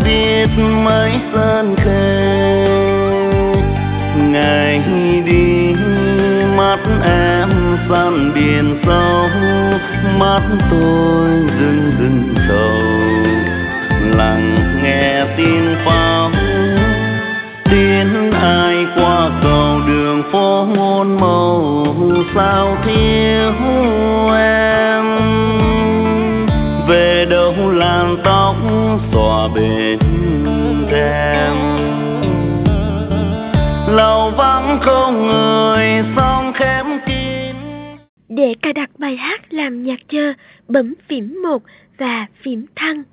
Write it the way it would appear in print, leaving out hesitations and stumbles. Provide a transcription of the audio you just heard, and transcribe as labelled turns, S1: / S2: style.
S1: xiết mái sơn khê. Ngày đi mắt em san biển sâu, mắt tôi rưng rưng sầu, lặng nghe tin pháo tin ai qua cầu đường phố muôn màu, sao thiếu em. Về đâu làn tóc xõa bên em, lầu vắng không người song khép kín.
S2: Để cài đặt bài hát làm nhạc chờ, bấm phím 1 và phím thăng.